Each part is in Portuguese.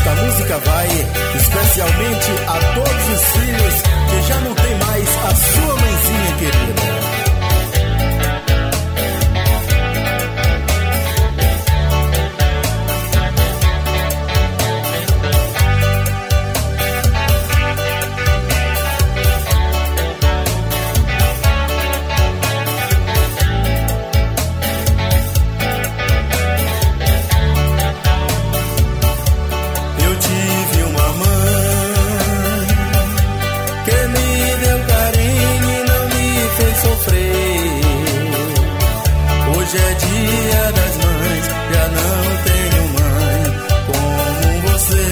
Esta música vai especialmente a todos os filhos que já não tem mais a sua mãezinha querida. Hoje é dia das mães, já não tenho mãe como você.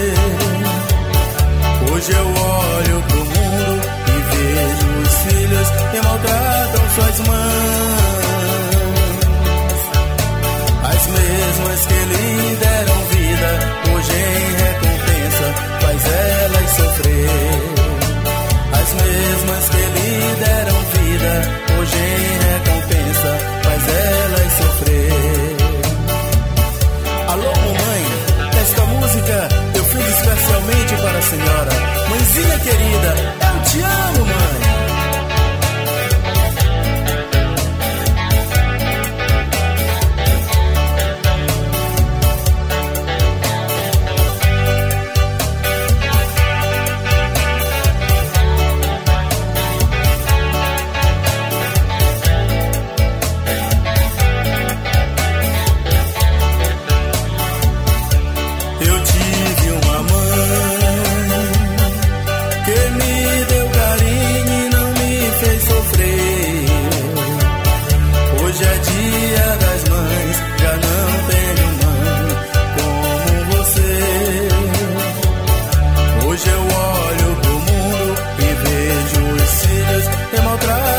Hoje eu olho pro mundo e vejo os filhos que maltratam suas mães. As mesmas que lhe deram vida, hoje em recompensa faz elas sofrer. As mesmas que lhe deram vida, hoje em recompensa faz elas sofrer. Alô, mamãe, esta música eu fiz especialmente para a senhora. Mãezinha querida, eu te amo, mãe. Hoje é dia das mães, já não tenho mãe como você. Hoje eu olho pro mundo e vejo os filhos que maltratam